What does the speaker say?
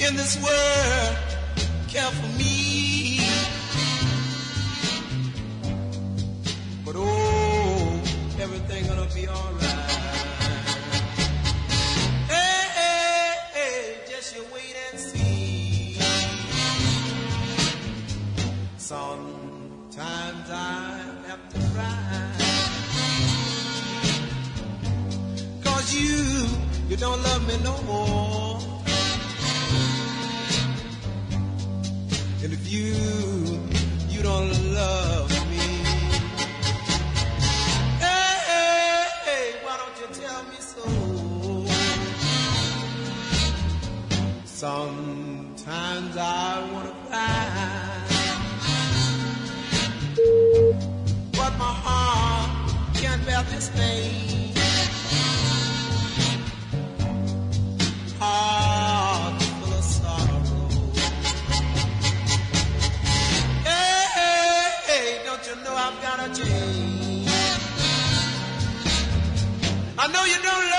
in this world care for me. But oh, everything gonna be alright. Hey, hey, hey, just you wait and see. Sometimes I have to cry, 'cause you don't love me no more. And if you don't love me, hey, hey, hey, why don't you tell me so? Sometimes I wanna cry, but my heart can't bear this pain. Heart full of sorrow. Hey, hey, hey, don't you know I've got a change? I know you don't